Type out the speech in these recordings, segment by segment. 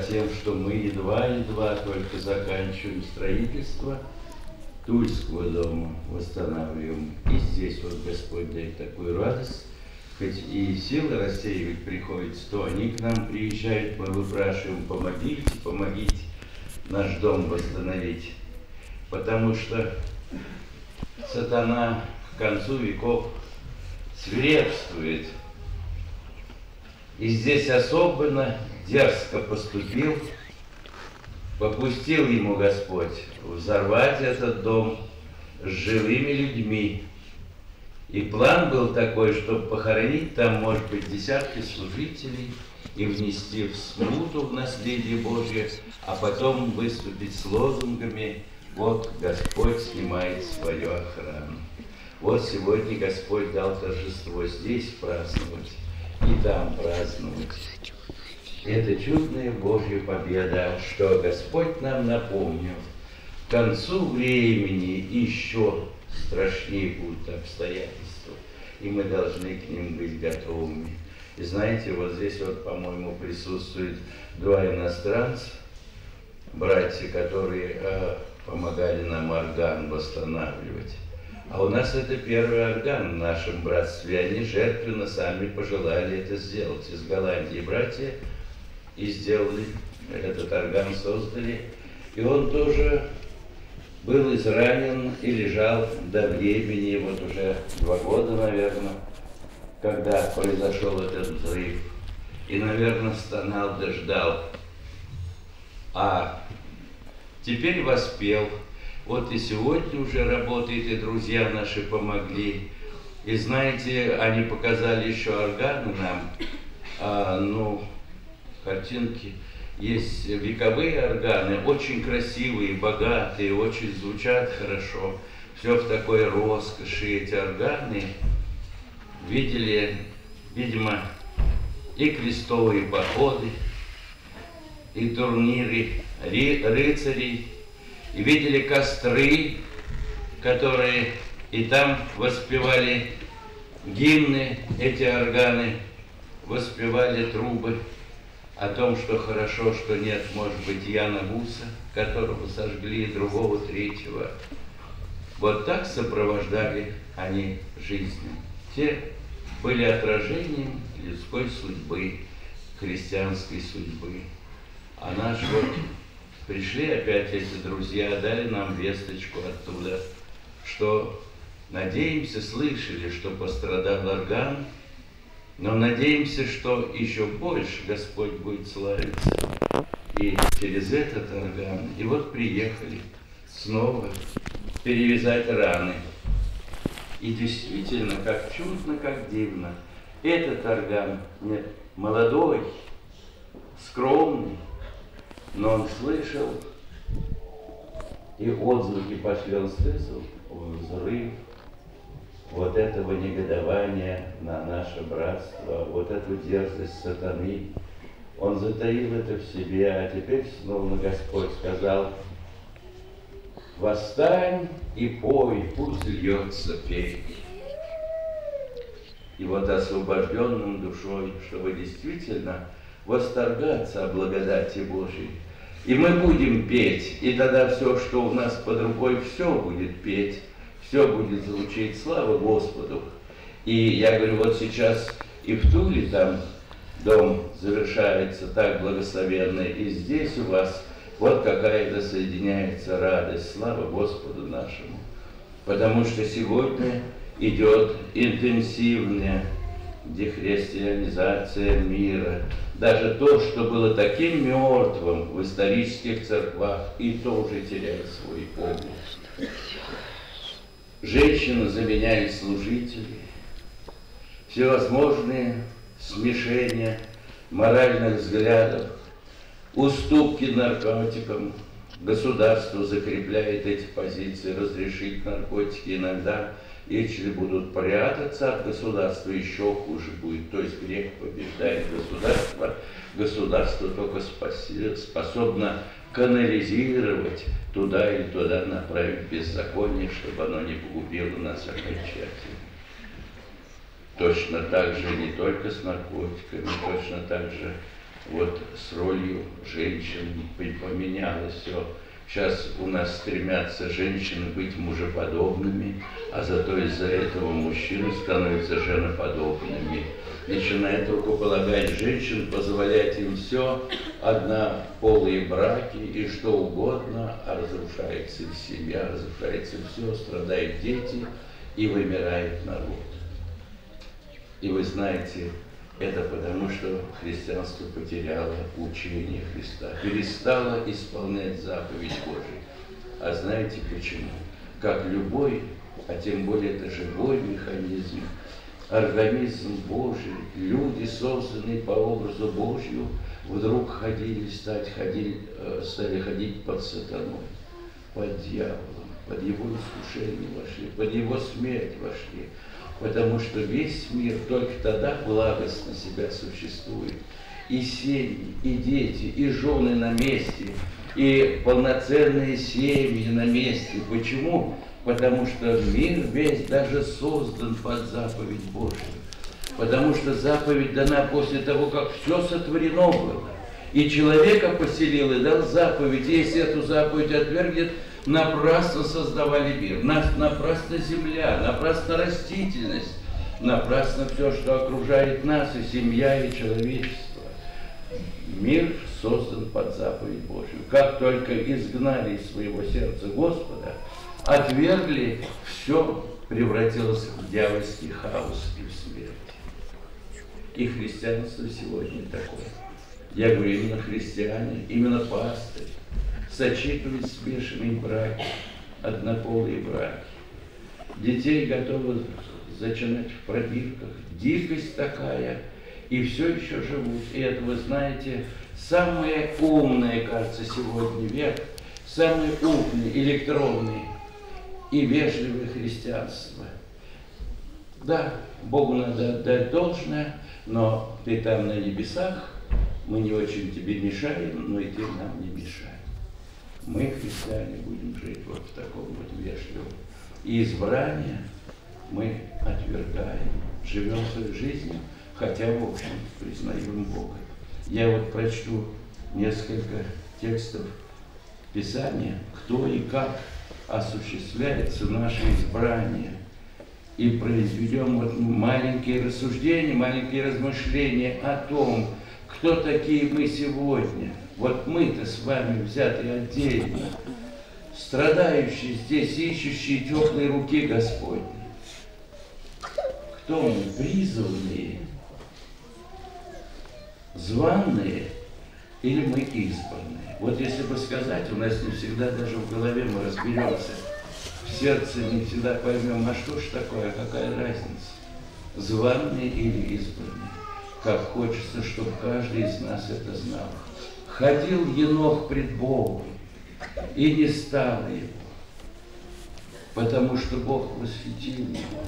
тем, что мы едва-едва только заканчиваем строительство Тульского дома, восстанавливаем. И здесь вот Господь дает такую радость. Хоть и силы рассеивать приходится, то они к нам приезжают, мы выпрашиваем: помогите, помогите наш дом восстановить. Потому что сатана к концу веков свирепствует. И здесь особенно дерзко поступил, попустил ему Господь взорвать этот дом с живыми людьми. И план был такой, чтобы похоронить там, может быть, десятки служителей и внести в смуту в наследие Божье, а потом выступить с лозунгами: вот Господь снимает свою охрану. Вот сегодня Господь дал торжество здесь праздновать и там праздновать. Это чудная Божья победа, что Господь нам напомнил: к концу времени еще страшнее будут обстоятельства, и мы должны к ним быть готовыми. И знаете, вот здесь вот, по-моему, присутствуют два иностранца, братья, которые помогали нам орган восстанавливать. А у нас это первый орган в нашем братстве. Они жертвенно сами пожелали это сделать. Из Голландии братья и сделали этот орган, создали. И он тоже был изранен и лежал до времени, вот уже 2 года, наверное, когда произошел этот взрыв. И, наверное, стонал да ждал. А теперь воспел. Вот и сегодня уже работает, и друзья наши помогли. И знаете, они показали еще органы нам, картинки. Есть вековые органы, очень красивые, богатые, очень звучат хорошо. Все в такой роскоши. Эти органы видели, видимо, и крестовые походы, и турниры рыцарей, и видели костры, которые и там воспевали гимны, эти органы, воспевали трубы о том, что хорошо, что нет, может быть, Яна Гуса, которого сожгли, другого, третьего. Вот так сопровождали они жизнь. Те были отражением людской судьбы, христианской судьбы. А наш вот пришли опять эти друзья, дали нам весточку оттуда, что, надеемся, слышали, что пострадал орган, но надеемся, что еще больше Господь будет славиться и через этот орган. И вот приехали снова перевязать раны. И действительно, как чудно, как дивно, этот орган молодой, скромный, но он слышал, и отзвуки пошли, он слышал взрыв вот этого негодования на наше братство, вот эту дерзость сатаны. Он затаил это в себе, а теперь снова Господь сказал: восстань и пой, пусть льется петь. И вот освобожденным душой, чтобы действительно восторгаться о благодати Божией. И мы будем петь, и тогда все, что у нас под рукой, все будет петь, все будет звучить, слава Господу. И я говорю, вот сейчас и в Туле там дом завершается так благословенно, и здесь у вас вот какая-то соединяется радость, слава Господу нашему. Потому что сегодня идет интенсивная дехристианизация мира. Даже то, что было таким мертвым в исторических церквах, и то уже теряет свой облик. Женщина заменяет служителей, всевозможные смешения моральных взглядов, уступки наркотикам. Государство закрепляет эти позиции, разрешить наркотики иногда. Если будут прятаться от государства, еще хуже будет. То есть грех побеждает государство. Государство только способно канализировать туда или туда, направить беззаконие, чтобы оно не погубило нас окончательно. Точно так же не только с наркотиками, точно так же вот с ролью женщин поменялось все. Сейчас у нас стремятся женщины быть мужеподобными, а зато из-за этого мужчины становятся женоподобными. Начинают рукополагать женщин, позволять им все, однополые браки и что угодно, а разрушается их семья, разрушается все, страдают дети и вымирает народ. И вы знаете, это потому, что христианство потеряло учение Христа, перестало исполнять заповедь Божию. А знаете почему? Как любой, а тем более это живой механизм, организм Божий, люди, созданные по образу Божью, вдруг стали ходить под сатаной, под дьяволом, под его искушение вошли, под его смерть вошли. Потому что весь мир только тогда благостно себя существует. И семьи, и дети, и жены на месте, и полноценные семьи на месте. Почему? Потому что мир весь даже создан под заповедь Божию. Потому что заповедь дана после того, как все сотворено было. И человека поселил и дал заповедь. И если эту заповедь отвергнет, напрасно создавали мир, напрасно земля, напрасно растительность, напрасно все, что окружает нас, и семья, и человечество. Мир создан под заповедь Божию. Как только изгнали из своего сердца Господа, отвергли, все превратилось в дьявольский хаос и в смерть. И христианство сегодня такое. Я говорю, именно христиане, именно пастырь сочетывают смешанные браки, однополые браки. Детей готовы зачинать в пробирках. Дикость такая, и все еще живут. И это, вы знаете, самое умное, кажется, сегодня век, самое умное, электронное и вежливое христианство. Да, Богу надо отдать должное, но ты там на небесах, мы не очень тебе мешаем, но и ты нам не мешай. Мы, христиане, будем жить вот в таком вот вежливом. И избрание мы отвергаем, живем свою жизнь, хотя, в общем, признаем Бога. Я вот прочту несколько текстов Писания, кто и как осуществляется наше избрание. И произведем вот маленькие рассуждения, маленькие размышления о том, кто такие мы сегодня. Вот мы-то с вами взяты отдельно, страдающие здесь, ищущие теплые руки Господни. Кто мы? Призванные, званые или мы избранные? Вот если бы сказать, у нас не всегда даже в голове мы разберемся, в сердце не всегда поймем, а что ж такое, какая разница, званые или избранные. Как хочется, чтобы каждый из нас это знал. Ходил Енох пред Богом, и не стало его, потому что Бог восхитил его.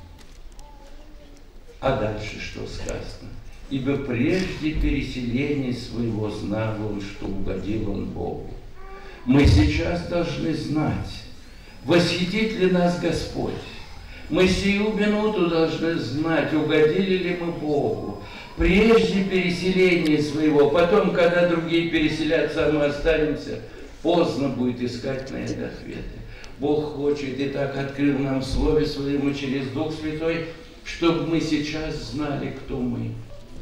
А дальше что сказано? Ибо прежде переселения своего знал он, что угодил он Богу. Мы сейчас должны знать, восхитит ли нас Господь. Мы сию минуту должны знать, угодили ли мы Богу. Прежде переселения своего, потом, когда другие переселятся, а мы останемся, поздно будет искать на это ответы. Бог хочет и так открыл нам в Слове Своем через Дух Святой, чтобы мы сейчас знали, кто мы,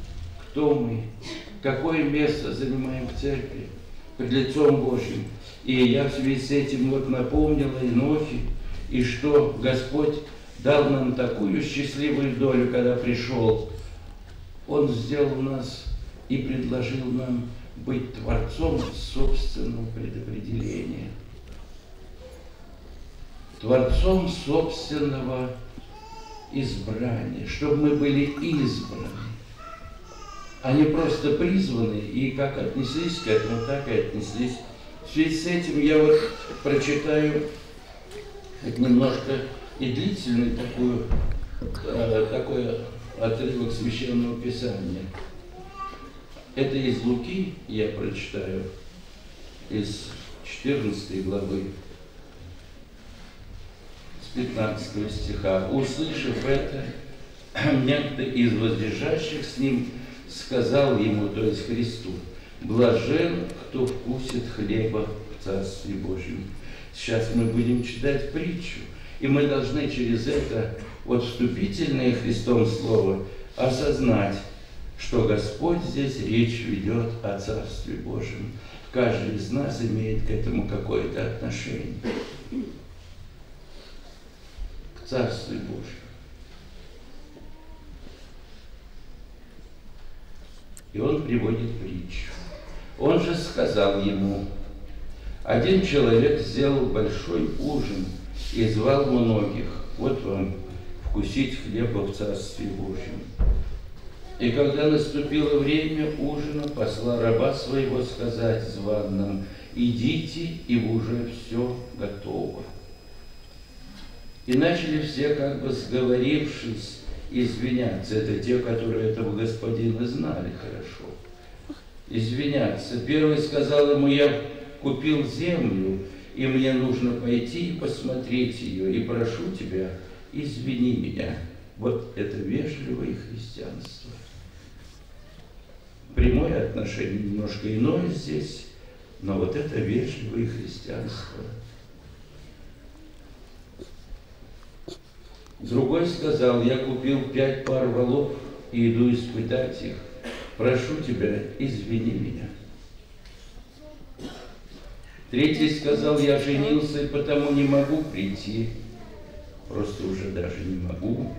какое место занимаем в церкви пред лицом Божьим. И я в связи с этим вот напомнил о Енохе, и что Господь дал нам такую счастливую долю, когда пришел. Он сделал нас и предложил нам быть творцом собственного предопределения. Творцом собственного избрания, чтобы мы были избраны, а не просто призваны, и как отнеслись к этому, так и отнеслись. В связи с этим я вот прочитаю немножко и длительный такой отрывок Священного Писания. Это из Луки, я прочитаю, из 14 главы, с 15 стиха. «Услышав это, некто из воздержащих с ним сказал ему, то есть Христу: блажен, кто вкусит хлеба в Царстве Божьем. Сейчас мы будем читать притчу, и мы должны через это вот вступительное Христом слово осознать, что Господь здесь речь ведет о Царстве Божьем. Каждый из нас имеет к этому какое-то отношение. К Царству Божьему. И он приводит притчу. Он же сказал ему: один человек сделал большой ужин и звал многих. Вот вам вкусить хлеба в Царстве Божьем. И когда наступило время ужина, послал раба своего сказать званым: идите, ибо уже все готово. И начали все, как бы сговорившись, извиняться. Это те, которые этого господина знали хорошо. Извиняться. Первый сказал ему: я купил землю, и мне нужно пойти и посмотреть ее, и прошу тебя, извини меня. Вот это вежливое христианство. Прямое отношение немножко иное здесь, но вот это вежливое христианство. Другой сказал: я купил 5 пар волов и иду испытать их. Прошу тебя, извини меня. Третий сказал: я женился, и потому не могу прийти. Просто уже даже не могу.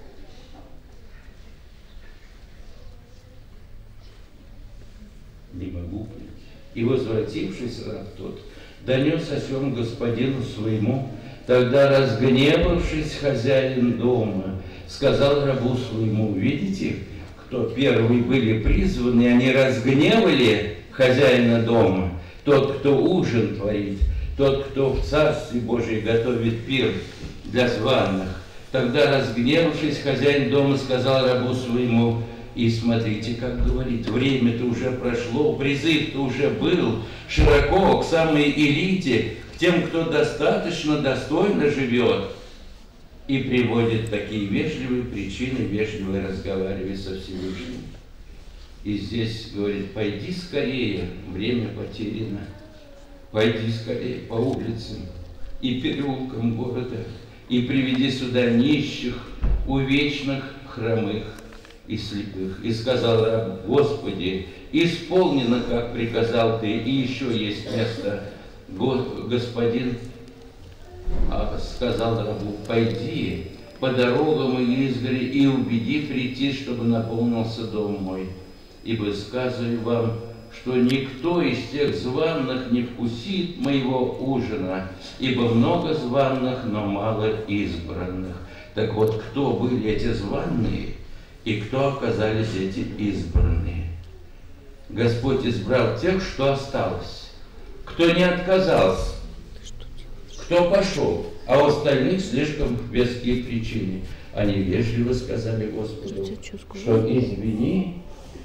Не могу прийти. И, возвратившись, раб тот донес о сем господину своему. Тогда, разгневавшись, хозяин дома сказал рабу своему: видите, кто первые были призваны, они разгневали хозяина дома. Тот, кто ужин творит, тот, кто в Царстве Божьем готовит пир для званых. Тогда, разгневавшись, хозяин дома сказал рабу своему: и смотрите, как говорит, время-то уже прошло, призыв-то уже был широко к самой элите, к тем, кто достаточно достойно живет, и приводит такие вежливые причины, вежливо разговаривать со Всевышним. И здесь говорит: пойди скорее, время потеряно, пойди скорее по улицам и переулкам города, и приведи сюда нищих, увечных, хромых и слепых. И сказал раб: Господи, исполнено, как приказал ты, и еще есть место. Господин сказал рабу: пойди по дорогам и изгори и убеди прийти, чтобы наполнился дом мой. Ибо сказываю вам, что никто из тех званых не вкусит моего ужина, ибо много званых, но мало избранных. Так вот, кто были эти званые, и кто оказались эти избранные? Господь избрал тех, что осталось, кто не отказался, кто пошел, а у остальных слишком веские причины. Они вежливо сказали Господу, что извини,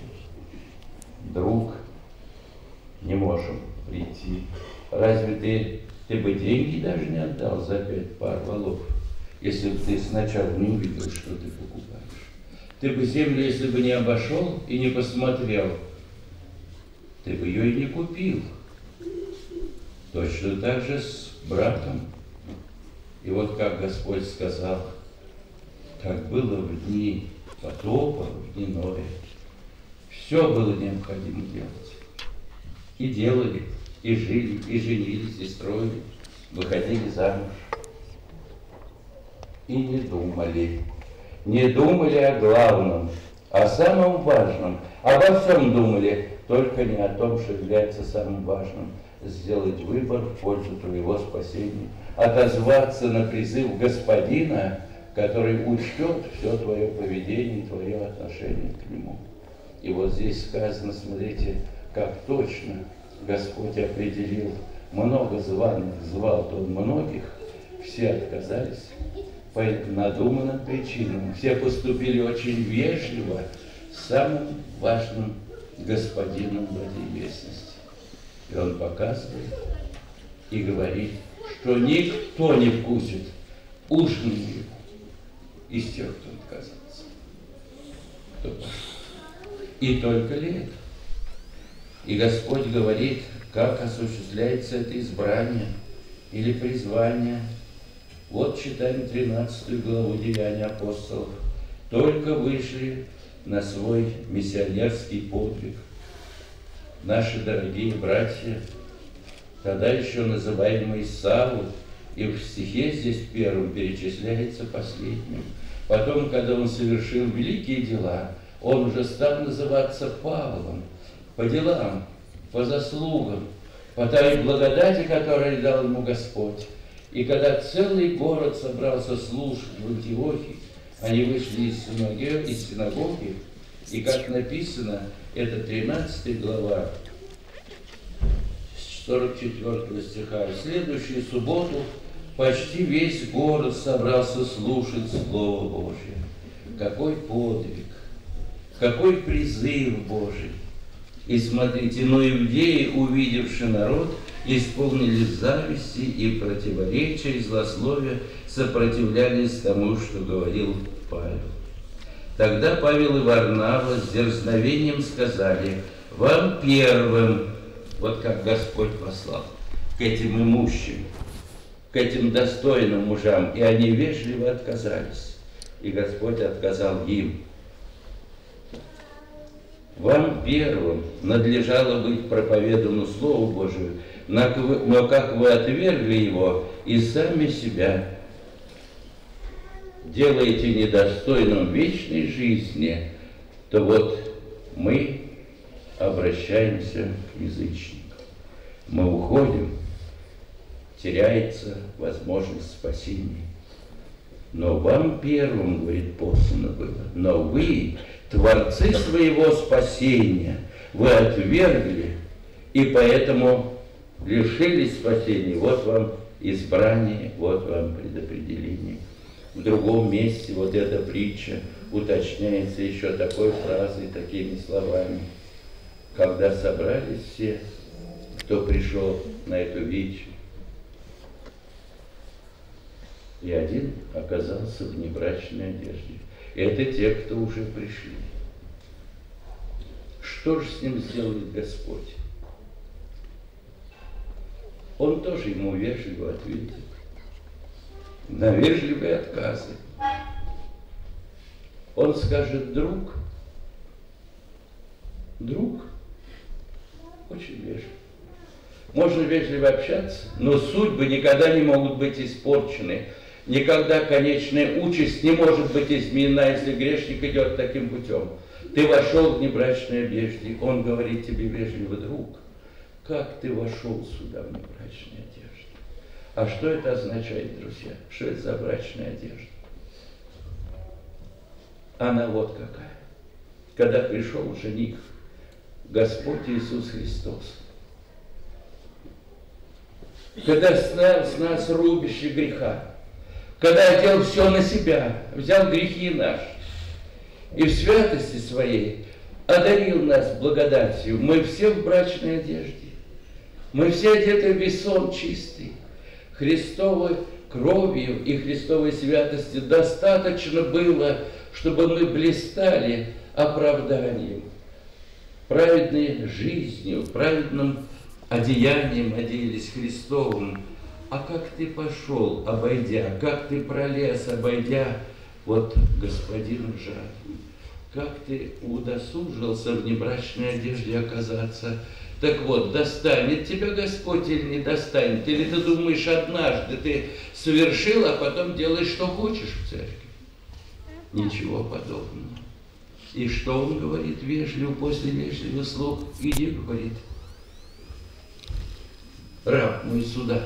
друг, не можем прийти. Разве ты бы деньги даже не отдал за 5 пар волов, если бы ты сначала не увидел, что ты покупаешь? Ты бы землю, если бы не обошел и не посмотрел, ты бы ее и не купил. Точно так же с братом. И вот как Господь сказал, как было в дни потопа, в дни Ноя, все было необходимо делать. И делали, и жили, и женились, и строили, выходили замуж. И не думали о главном, о самом важном. Обо всем думали, только не о том, что является самым важным. Сделать выбор в пользу твоего спасения, отозваться на призыв Господина, который учтет все твое поведение и твое отношение к Нему. И вот здесь сказано, смотрите, как точно Господь определил. Много званых звал Он многих, все отказались по надуманным причинам. Все поступили очень вежливо с самым важным Господином в этой местности. И Он показывает и говорит, что никто не вкусит ужин его из тех, кто отказался. Кто пошел. И только ли это? И Господь говорит, как осуществляется это избрание или призвание. Вот читаем 13 главу Деяний апостолов. Только вышли на свой миссионерский подвиг наши дорогие братья, тогда еще называемый Савл, и в стихе здесь первым перечисляется последним. Потом, когда он совершил великие дела, он уже стал называться Павлом по делам, по заслугам, по той благодати, которую дал ему Господь. И когда целый город собрался слушать в Антиохии, они вышли из синагоги, и, как написано, это 13 глава, 44 стиха, в следующую субботу почти весь город собрался слушать Слово Божие. Какой подвиг, какой призыв Божий! И смотрите, но иудеи, увидевши народ, исполнились зависти и противоречия, и злословия, сопротивлялись тому, что говорил Павел. Тогда Павел и Варнава с дерзновением сказали: вам первым, вот как Господь послал, к этим имущим, к этим достойным мужам, и они вежливо отказались, и Господь отказал им. Вам первым надлежало быть проповедану Слову Божию, но как вы отвергли его и сами себя делаете недостойным вечной жизни, то вот мы обращаемся к язычникам. Мы уходим, теряется возможность спасения. Но вам первым, говорит, послано было, но вы, творцы своего спасения, вы отвергли, и поэтому лишились спасения. Вот вам избрание, вот вам предопределение. В другом месте вот эта притча уточняется еще такой фразой, такими словами. Когда собрались все, кто пришел на эту вечерю, и один оказался в небрачной одежде. Это те, кто уже пришли. Что же с ним сделает Господь? Он тоже ему вежливо ответит на вежливые отказы. Он скажет: друг, очень вежливо. Можно вежливо общаться, но судьбы никогда не могут быть испорчены. Никогда конечная участь не может быть изменена, если грешник идет таким путем. Ты вошел в небрачной одежде, он говорит тебе вежливо: друг, как ты вошел сюда в небрачной одежде? А что это означает, друзья? Что это за брачная одежда? Она вот какая. Когда пришел жених, Господь Иисус Христос, когда снял с нас рубище греха, когда одел все на себя, взял грехи наши и в святости своей одарил нас благодатью. Мы все в брачной одежде. Мы все одеты в весон чистый. Христовой кровью и Христовой святости достаточно было, чтобы мы блистали оправданием, праведной жизнью, праведным одеянием оделись Христовым. А как ты пошел, обойдя, как ты пролез, обойдя вот господина жертву, как ты удосужился в небрачной одежде оказаться? Так вот, достанет тебя Господь или не достанет? Или ты думаешь, однажды ты совершил, а потом делаешь, что хочешь в церкви? Ничего подобного. И что он говорит вежливо, после вежливых слов? Иди, говорит, раб мой сюда.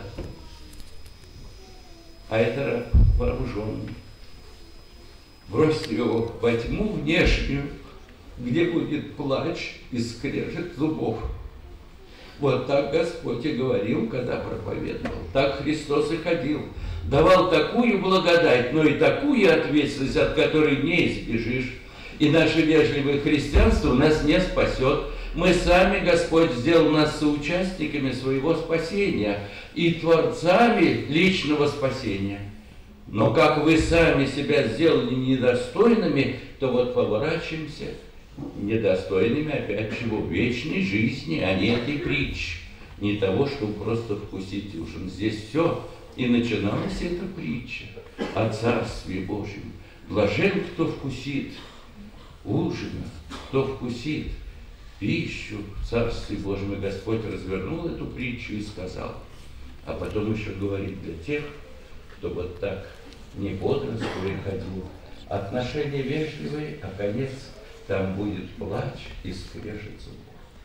А это раб вооруженный. Бросьте его во тьму внешнюю, где будет плач и скрежет зубов. Вот так Господь и говорил, когда проповедовал. Так Христос и ходил. Давал такую благодать, но и такую ответственность, от которой не избежишь. И наше вежливое христианство нас не спасет. Мы сами, Господь сделал нас соучастниками своего спасения и творцами личного спасения. Но как вы сами себя сделали недостойными, то вот поворачиваемся недостойными опять чего? Вечной жизни, а не этой притчи. Не того, чтобы просто вкусить ужин. Здесь все. И начиналась эта притча о Царстве Божьем. Блажен, кто вкусит ужина, кто вкусит пищу в Царстве Божьем. И Господь развернул эту притчу и сказал, а потом еще говорит для тех, кто вот так не бодрствуя ходил, отношения вежливые, а конец там будет плач и скрежет зубов.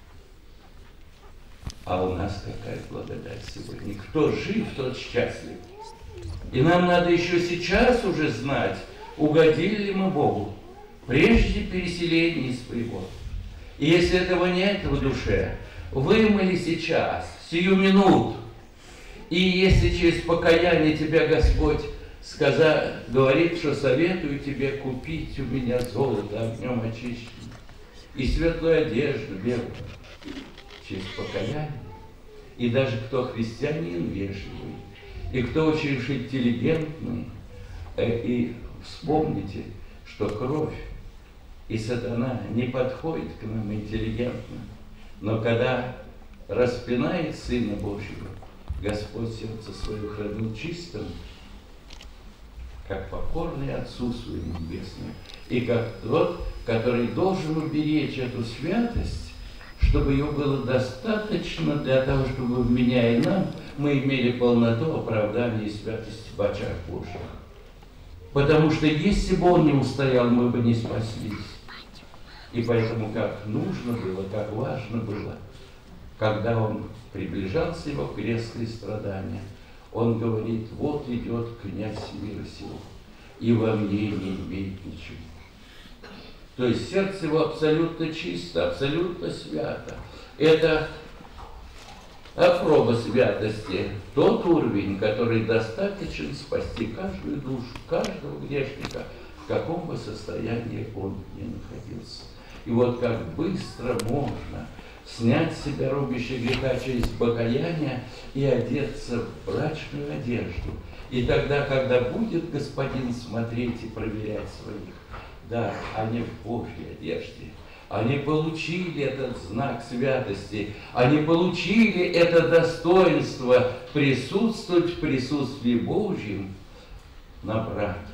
А у нас какая благодать сегодня. Кто жив, тот счастлив. И нам надо еще сейчас уже знать, угодили ли мы Богу, прежде переселения своего. И если этого нет в душе, вымыли сейчас, сию минуту. И если через покаяние тебя Господь говорит, что советую тебе купить у меня золото огнем очищенное и светлую одежду белую, через покаяние. И даже кто христианин вежливый, и кто очень уж интеллигентный, и вспомните, что кровь и сатана не подходит к нам интеллигентно, но когда распинает Сына Божьего, Господь сердце свое хранил чистым, как покорный Отцу Своему Небесному, и как тот, который должен уберечь эту святость, чтобы ее было достаточно для того, чтобы в меня и нам мы имели полноту оправдания и святости в очах Божьих. Потому что если бы он не устоял, мы бы не спаслись. И поэтому как нужно было, как важно было, когда он приближался его крестные страдания, он говорит, вот идет князь мира сего, и во мне не имеет ничего. То есть сердце его абсолютно чисто, абсолютно свято. Это проба святости, тот уровень, который достаточен спасти каждую душу, каждого грешника, в каком бы состоянии он ни находился. И вот как быстро можно снять с себя рубище греха через покаяние и одеться в брачную одежду. И тогда, когда будет Господин смотреть и проверять своих, да, они в Божьей одежде. Они получили этот знак святости. Они получили это достоинство присутствовать в присутствии Божьем на браке,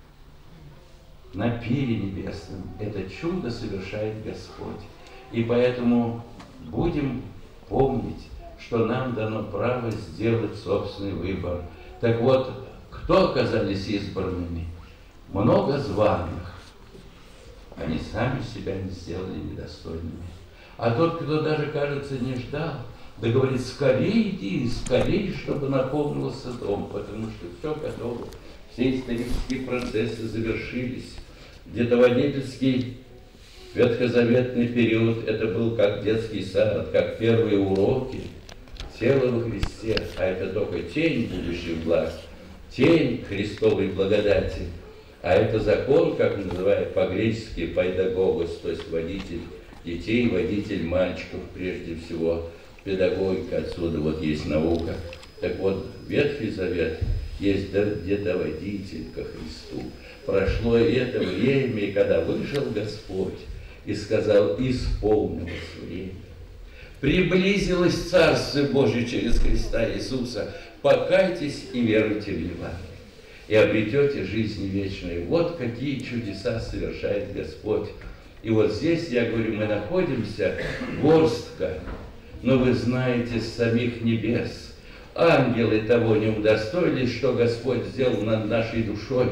на пире небесном. Это чудо совершает Господь. И поэтому будем помнить, что нам дано право сделать собственный выбор. Так вот, кто оказались избранными? Много званых. Они сами себя не сделали недостойными. А тот, кто даже, кажется, не ждал, да говорит, скорее иди, скорее, чтобы наполнился дом, потому что все готово. Все исторические процессы завершились. Где-то водительский ветхозаветный период, это был как детский сад, как первые уроки. Тело во Христе, а это только тень будущих благ, тень Христовой благодати. А это закон, как называют по-гречески, пайдагогос, то есть водитель детей, водитель мальчиков, прежде всего, педагогика, отсюда вот есть наука. Так вот, Ветхий Завет есть где-то водитель ко Христу. Прошло и это время, и когда вышел Господь и сказал, исполнилось время. Приблизилось Царство Божие через Христа Иисуса. Покайтесь и веруйте в Евангелие, и обретете жизнь вечную. Вот какие чудеса совершает Господь. И вот здесь, я говорю, мы находимся горстка, но вы знаете с самих небес, ангелы того не удостоились, что Господь сделал над нашей душой.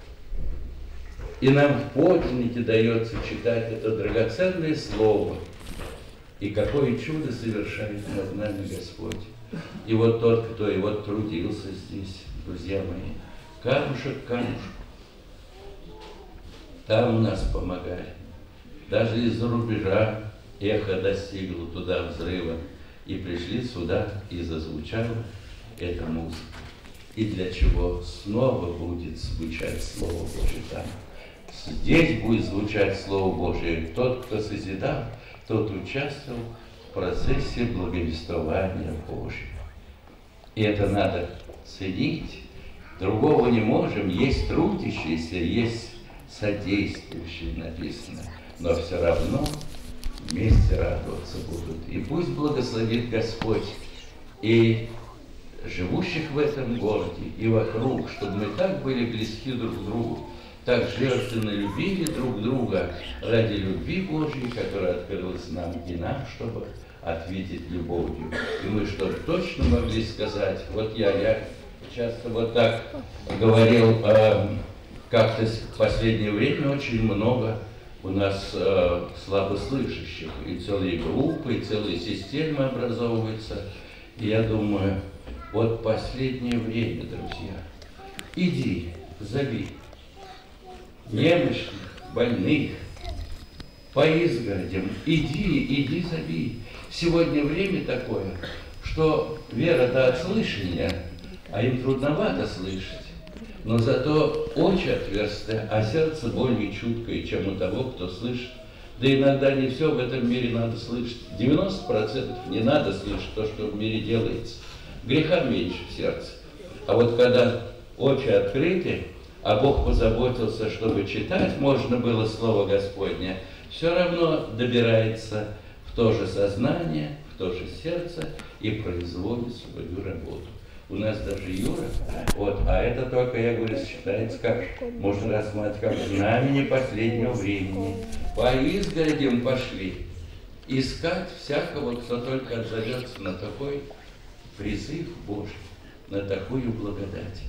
И нам в подлиннике дается читать это драгоценное слово. И какое чудо совершает над нами Господь. И вот тот, кто и вот трудился здесь, друзья мои, камушек к камушку, там у нас помогали. Даже из-за рубежа эхо достигло туда взрыва. И пришли сюда, и зазвучала эта музыка. И для чего снова будет звучать Слово Божие там. Здесь будет звучать Слово Божие. Тот, кто созидал, тот участвовал в процессе благовествования Божьего. И это надо ценить. Другого не можем. Есть трудящиеся, есть содействующие, написано. но все равно вместе радоваться будут. И пусть благословит Господь и живущих в этом городе, и вокруг, чтобы мы так были близки друг к другу, так жертвенно любили друг друга ради любви Божьей, которая открылась нам и нам, чтобы ответить любовью. И мы чтобы точно могли сказать, вот я часто вот так говорил, как-то в последнее время очень много у нас слабослышащих, и целые группы, и целые системы образовываются. И я думаю, вот последнее время, друзья, иди, зови немощных, больных, по изгородям, иди, зови. Сегодня время такое, что вера-то от слышания, а им трудновато слышать. Но зато очи отверстые, а сердце более чуткое, чем у того, кто слышит. Да иногда не все в этом мире надо слышать. 90% не надо слышать то, что в мире делается. Греха меньше в сердце. А вот когда очи открыты, а Бог позаботился, чтобы читать можно было Слово Господне, все равно добирается в то же сознание, в то же сердце и производит свою работу. У нас даже Юра, вот, а это только, я говорю, считается как, можно рассматривать как знамение последнего времени. По изгородям пошли искать всякого, кто только отзовется на такой призыв Божий, на такую благодать.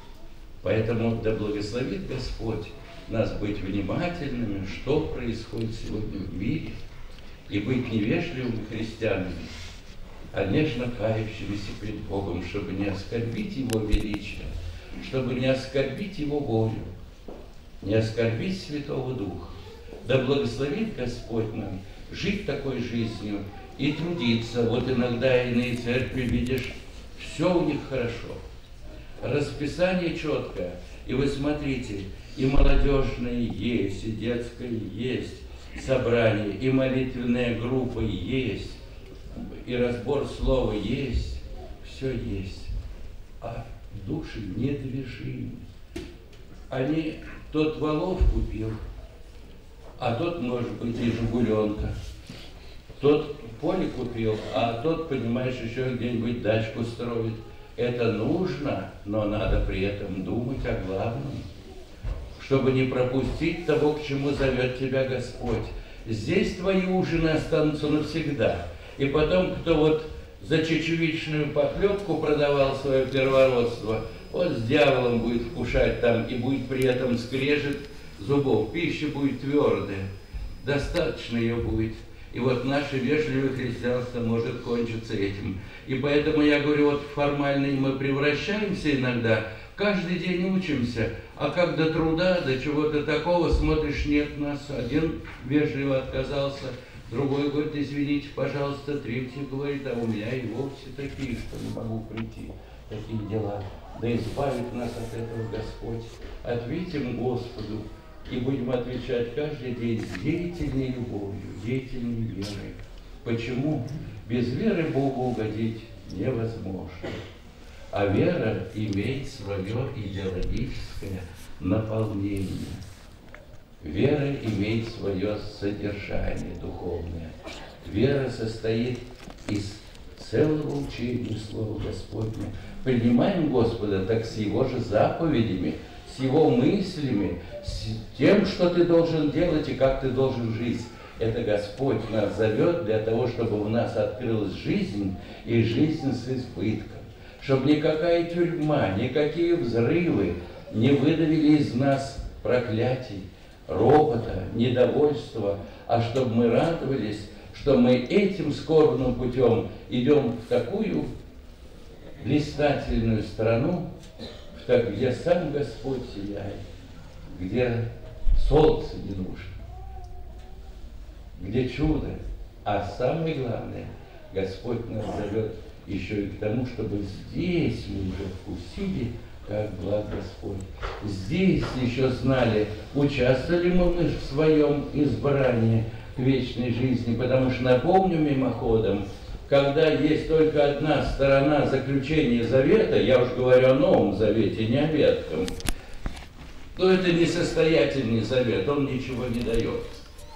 Поэтому да благословит Господь нас быть внимательными, что происходит сегодня в мире, и быть невежливыми христианами, а нежно кающимися пред Богом, чтобы не оскорбить Его величие, чтобы не оскорбить Его волю, не оскорбить Святого Духа. Да благословит Господь нам жить такой жизнью и трудиться. Вот иногда иные церкви, видишь, все у них хорошо. Расписание четкое. И вы смотрите, и молодежное есть, и детское есть, собрание, и молитвенная группа есть, и разбор слова есть, все есть. А души недвижимы. Они, тот валов купил, а тот, может быть, и жигуленка. Тот поле купил, а тот, понимаешь, еще где-нибудь дачку строит. Это нужно, но надо при этом думать о главном, чтобы не пропустить того, к чему зовет тебя Господь. Здесь твои ужины останутся навсегда. И потом, кто вот за чечевичную похлебку продавал свое первородство, вот с дьяволом будет вкушать там, и будет при этом скрежет зубов. Пища будет твердая, достаточно ее будет. И вот наше вежливое христианство может кончиться этим. И поэтому я говорю, вот формальные мы превращаемся иногда, каждый день учимся, а как до труда, до чего-то такого, смотришь, нет нас. Один вежливо отказался, другой говорит, извините, пожалуйста, третий говорит, а у меня и вовсе такие, что не могу прийти. Такие дела. Да избавит нас от этого Господь. Ответим Господу. И будем отвечать каждый день с деятельной любовью, деятельной верой. Почему? Без веры Богу угодить невозможно. А вера имеет свое идеологическое наполнение. Вера имеет свое содержание духовное. Вера состоит из целого учения Слова Господня. Принимаем Господа так с Его же заповедями, с Его мыслями, с тем, что ты должен делать и как ты должен жить. Это Господь нас зовет для того, чтобы у нас открылась жизнь, и жизнь с избытком. Чтобы никакая тюрьма, никакие взрывы не выдавили из нас проклятий, ропота, недовольства, а чтобы мы радовались, что мы этим скорбным путем идем в такую блистательную страну, где сам Господь сияет, где солнце не нужно, где чудо. А самое главное, Господь нас зовет еще и к тому, чтобы здесь мы уже вкусили, как благ Господь. Здесь еще знали, участвовали мы в своем избрании к вечной жизни, потому что, напомню мимоходом, когда есть только одна сторона заключения завета, я уж говорю о Новом Завете, не о Ветхом, то это несостоятельный завет, он ничего не дает.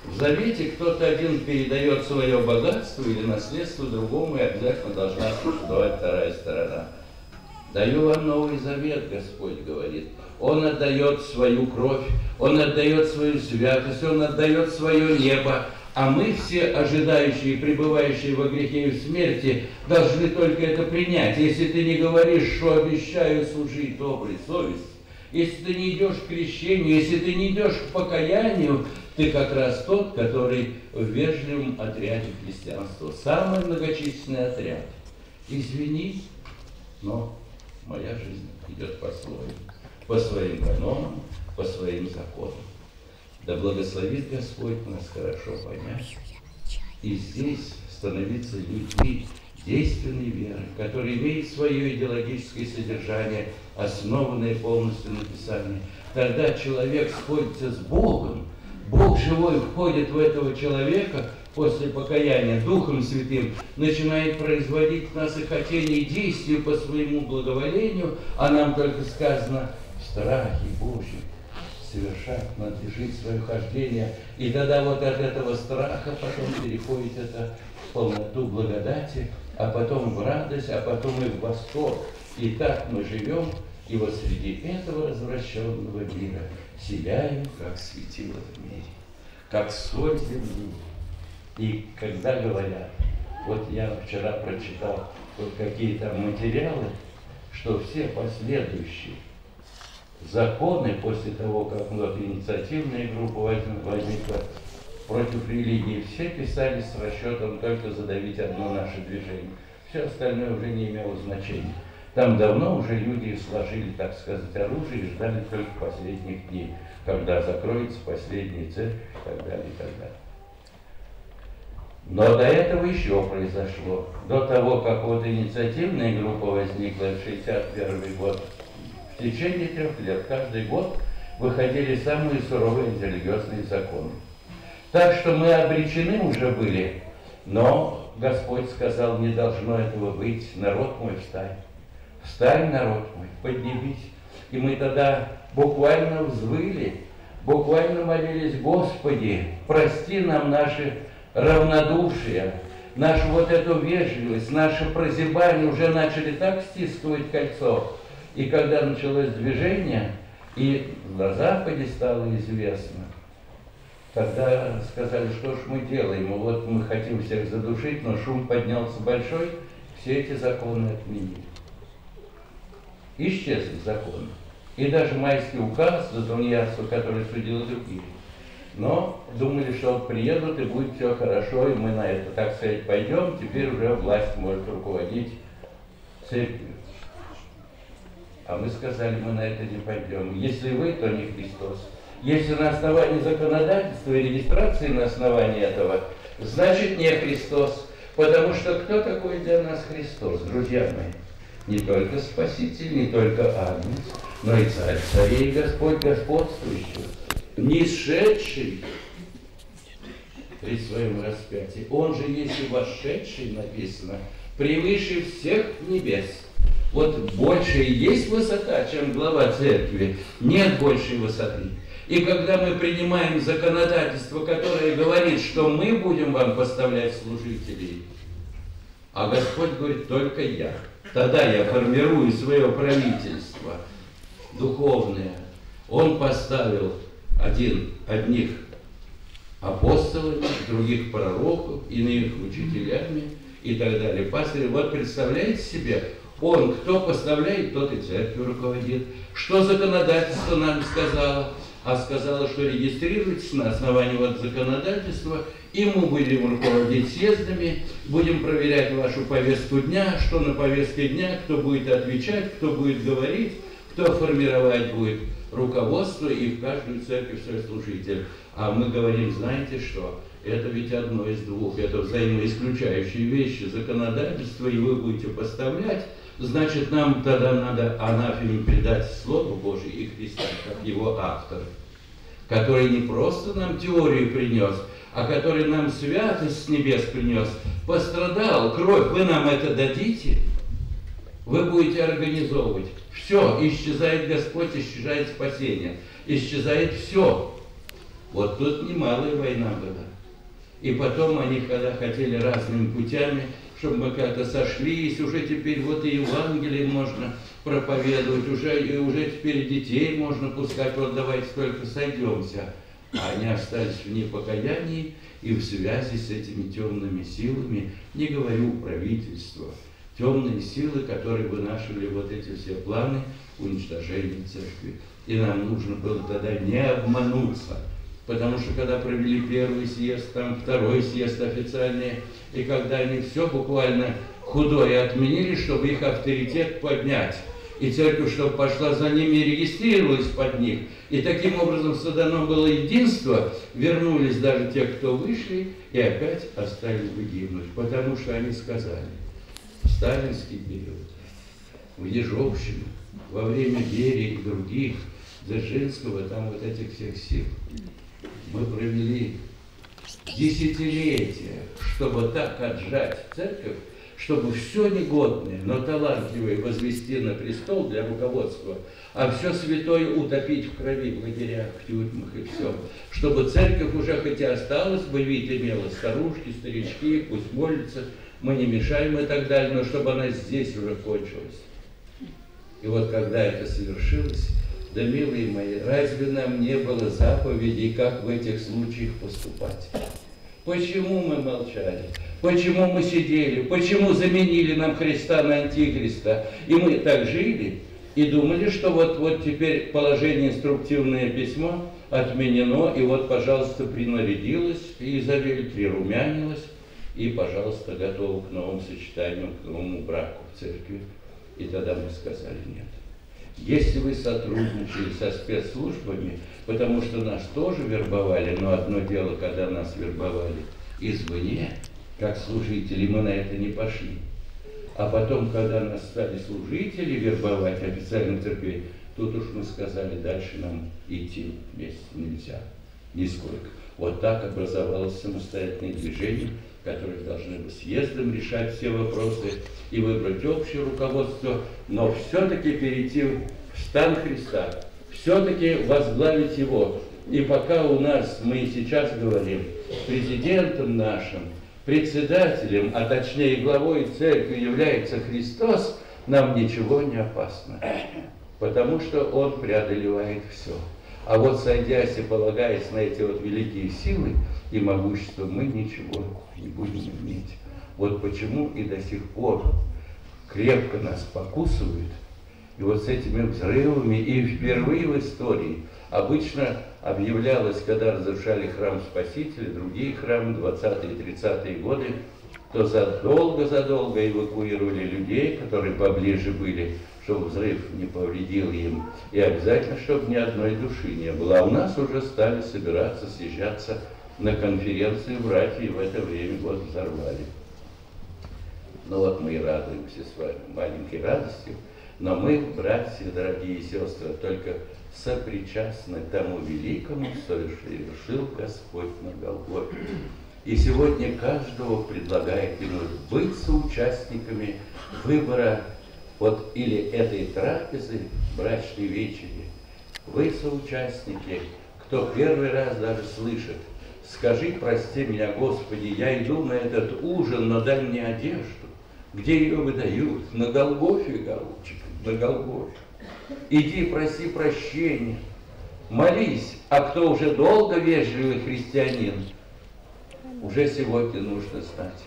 В завете кто-то один передает свое богатство или наследство другому, и обязательно должна существовать вторая сторона. Даю вам новый завет, Господь говорит. Он отдает свою кровь, Он отдает свою святость, Он отдает свое небо. А мы все, ожидающие, пребывающие во грехе и в смерти, должны только это принять. Если ты не говоришь, что обещаю служить доброй совести, если ты не идешь к крещению, если ты не идешь к покаянию, ты как раз тот, который в вежливом отряде христианства. Самый многочисленный отряд. Извини, но моя жизнь идет по-своему, по своим канонам, по своим законам. Да благословит Господь нас хорошо понять. И здесь становиться людьми действенной веры, которые имеют свое идеологическое содержание, основанное полностью на Писании. Тогда человек сходится с Богом, Бог живой входит в этого человека после покаяния Духом Святым, начинает производить в нас и хотение, и действия по своему благоволению, а нам только сказано в страхе Божьем совершать надлежит свое хождение. И тогда вот от этого страха потом переходит это в полноту благодати, а потом в радость, а потом и в восторг. И так мы живем, и вот среди этого развращенного мира сияем, как светило в мире, как соль земли. И когда говорят, вот я вчера прочитал вот какие-то материалы, что все последующие законы после того, как вот инициативная группа возникла против религии, все писали с расчетом только задавить одно наше движение. Все остальное уже не имело значения. Там давно уже люди сложили, так сказать, оружие и ждали только последних дней, когда закроется последняя церковь и так далее, и так далее. Но до этого еще произошло. До того, как вот инициативная группа возникла в 1961 год, в течение 3 лет каждый год выходили самые суровые религиозные законы. Так что мы обречены уже были, но Господь сказал, не должно этого быть. Народ мой, встань. Встань, народ мой, поднимись. И мы тогда буквально взвыли, буквально молились, Господи, прости нам наши равнодушие, нашу вот эту вежливость, наше прозябание уже начали так стискивать кольцо. И когда началось движение, и на Западе стало известно, тогда сказали, что ж мы делаем, вот мы хотим всех задушить, но шум поднялся большой, все эти законы отменили. Исчезли законы. И даже майский указ за тунеядство, который судил других. Но думали, что вот приедут и будет все хорошо, и мы на это, так сказать, пойдем, теперь уже власть может руководить церковью. А мы сказали, мы на это не пойдем. Если вы, то не Христос. Если на основании законодательства и регистрации на основании этого, значит не Христос. Потому что кто такой для нас Христос, друзья мои? Не только Спаситель, не только Агнец, но и Царь царей и Господь господствующий, не сшедший при своем распятии. Он же есть и вошедший, написано, превыше всех небес. Вот больше есть высота, чем глава церкви, нет большей высоты. И когда мы принимаем законодательство, которое говорит, что мы будем вам поставлять служителей, а Господь говорит, только я. Тогда я формирую свое правительство духовное. Он поставил одних апостолами, других пророков, иных учителями и так далее. Пастырь, вот представляете себе, он, кто поставляет, тот и церковью руководит. Что законодательство нам сказало? А сказала, что регистрируйтесь на основании вот законодательства, и мы будем руководить съездами, будем проверять вашу повестку дня, что на повестке дня, кто будет отвечать, кто будет говорить, кто формировать будет руководство, и в каждую церковь свой служитель. А мы говорим, знаете что, это ведь одно из двух, это взаимоисключающие вещи, законодательство, и вы будете поставлять. Значит, нам тогда надо анафеме предать Слово Божие и Христа, как его автор, который не просто нам теорию принес, а который нам святость с небес принес, пострадал, кровь, вы нам это дадите, вы будете организовывать. Все, исчезает Господь, исчезает спасение, исчезает все. Вот тут немалая война была. И потом они, когда хотели разными путями, чтобы мы как-то сошлись, уже теперь вот и Евангелие можно проповедовать, уже теперь детей можно пускать, вот давайте только сойдемся. А они остались в непокаянии и в связи с этими темными силами, не говорю правительства, темные силы, которые вынашивали вот эти все планы уничтожения церкви. И нам нужно было тогда не обмануться, потому что когда провели первый съезд, там второй съезд официальный, и когда они все буквально худое отменили, чтобы их авторитет поднять, и церковь, чтобы пошла за ними и регистрировалась под них, и таким образом создано было единство, вернулись даже те, кто вышли, и опять остались бы гибнуть, потому что они сказали, в сталинский период, в Ежовщину, во время Берии и других, Дзержинского, там вот этих всех сил, мы провели десятилетия, чтобы так отжать церковь, чтобы все негодное, но талантливое возвести на престол для руководства, а все святое утопить в крови, в лагерях, в тюрьмах и все. Чтобы церковь уже хотя осталась бы, вид имела, старушки, старички, пусть молятся, мы не мешаем и так далее, но чтобы она здесь уже кончилась. И вот когда это совершилось, да, милые мои, разве нам не было заповедей, как в этих случаях поступать? Почему мы молчали? Почему мы сидели? Почему заменили нам Христа на Антихриста? И мы так жили и думали, что вот теперь положение инструктивное письмо отменено, и вот, пожалуйста, принарядилась, и Изавель прирумянилась, и, пожалуйста, готова к новому сочетанию, к новому браку в церкви. И тогда мы сказали нет. Если вы сотрудничали со спецслужбами, потому что нас тоже вербовали, но одно дело, когда нас вербовали извне, как служители, мы на это не пошли. А потом, когда нас стали служители вербовать официальных церквей, тут уж мы сказали, дальше нам идти вместе нельзя, нисколько. Вот так образовалось самостоятельное движение, которые должны бы съездом решать все вопросы и выбрать общее руководство, но все-таки перейти в стан Христа, все-таки возглавить его. И пока у нас, мы и сейчас говорим, президентом нашим, председателем, а точнее главой церкви является Христос, нам ничего не опасно, потому что Он преодолевает все. А вот сойдясь и полагаясь на эти вот великие силы и могущество, мы ничего не будем иметь. Вот почему и до сих пор крепко нас покусывают. И вот с этими взрывами, и впервые в истории обычно объявлялось, когда разрушали храм Спасителя, другие храмы, 20-е и 30-е годы, то задолго эвакуировали людей, которые поближе были, чтобы взрыв не повредил им, и обязательно, чтобы ни одной души не было. А у нас уже стали собираться, съезжаться на конференции братья, и в это время вот взорвали. Ну вот мы и радуемся с вами маленькой радостью, но мы, братья, дорогие сестры, только сопричастны тому великому, что совершил Господь на Голгофе. И сегодня каждого предлагает ему быть соучастниками выбора вот или этой трапезы, брачной вечери. Вы соучастники, кто первый раз даже слышит, скажи, прости меня, Господи, я иду на этот ужин, но дай мне одежду. Где ее выдают? На Голгофе, голубчик, на Голгофе. Иди, проси прощения, молись, а кто уже долго вежливый христианин, уже сегодня нужно знать,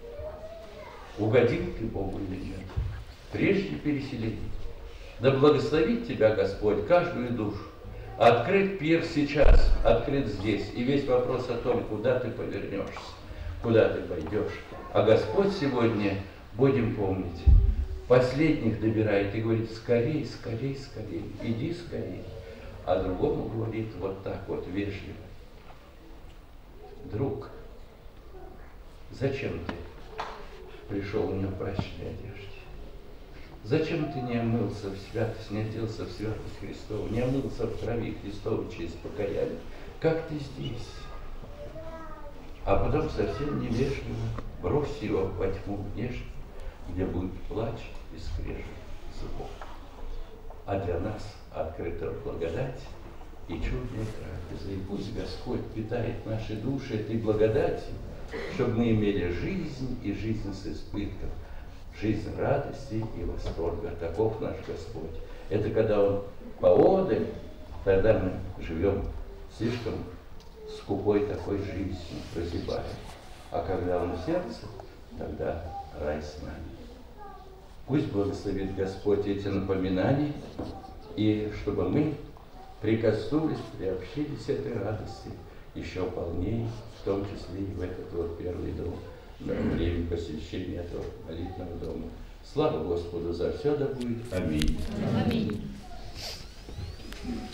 угодил ты Богу или нет, прежде переселения. Да благословит тебя Господь, каждую душу. Открыт пир сейчас, открыт здесь. И весь вопрос о том, куда ты повернешься, куда ты пойдешь. А Господь сегодня, будем помнить, последних добирает и говорит, скорей, скорей, скорей, иди скорей. А другому говорит вот так вот, вежливо. Друг, зачем ты пришел в необрачной одежде? Зачем ты не омылся в святость, не оделся в святость Христову, не омылся в крови Христовой через покаяние? Как ты здесь? А потом совсем невежливо брось его во тьму внешне, где будет плач и скрежет зубов. А для нас открыта благодать, и чудной трапезой. И пусть Господь питает наши души этой благодатью, чтобы мы имели жизнь и жизнь с избытком, жизнь радости и восторга. Таков наш Господь. Это когда Он поодаль, тогда мы живем слишком скупой такой жизнью, прозябаем. А когда Он в сердце, тогда рай с нами. Пусть благословит Господь эти напоминания, и чтобы мы прикоснулись, приобщились к этой радости еще полнее, в том числе и в этот вот первый дом, во время посещения этого молитвенного дома. Слава Господу за все, да будет. Аминь. Аминь.